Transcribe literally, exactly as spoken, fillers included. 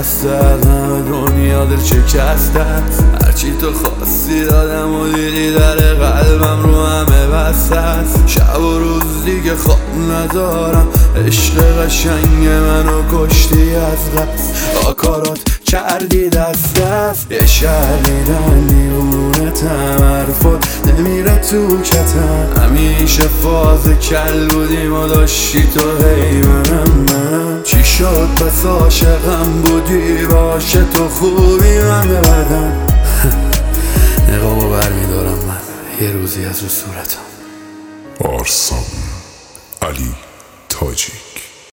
دست از همه دنیا دل شکسته. هرچی تو خواستی دادم و دیدی در قلبم رو همه بسته است. شب و روز دیگه خواب ندارم، عشق قشنگ منو کشتی از قصد. آکارات کردی دست دست، یه شهریدن دیوونه تمرفت نمیره تو کتن. همیشه فاز کل بودیم و داشتی تو هی منم منم. چی شد پس عاشقم بودی باشه تو خوبی من بدم. نقابو برمیدارم من یه روزی از رو صورتم. آرسان علی تاجی.